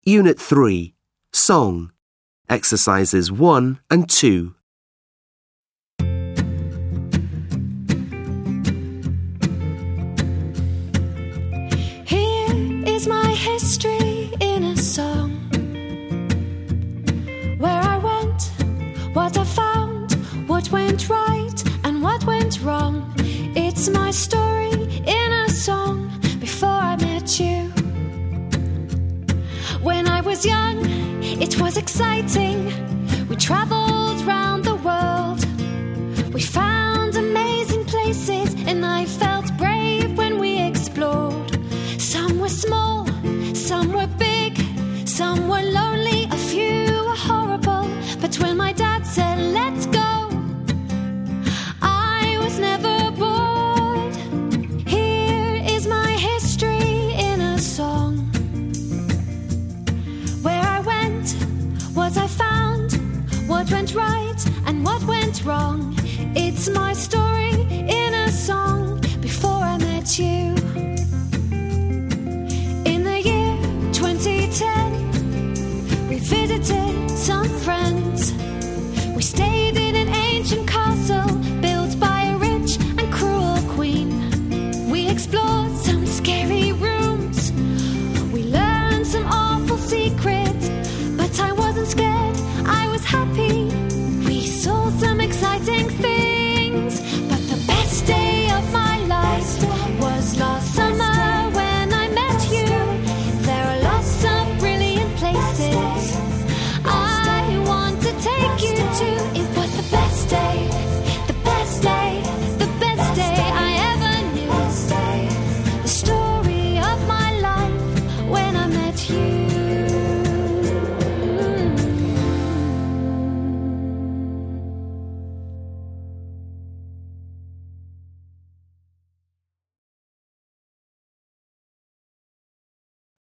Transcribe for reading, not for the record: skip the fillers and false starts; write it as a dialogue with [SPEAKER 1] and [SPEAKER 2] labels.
[SPEAKER 1] Unit 3, Song, Exercises 1 and 2.
[SPEAKER 2] Here is my history in a song. Where I went, what I found, what went right and what went wrong. It's my story in a song before I met you. When I was young, it was exciting. We traveled round the world. We found amazing places and I felt brave when we explored. Some were small, some were big, some were lonely, a few were horrible. But when my dad said, let's go, I was never bored. Here is my history in a song. Where I went, what I found, what went right and what went wrong. It's my story.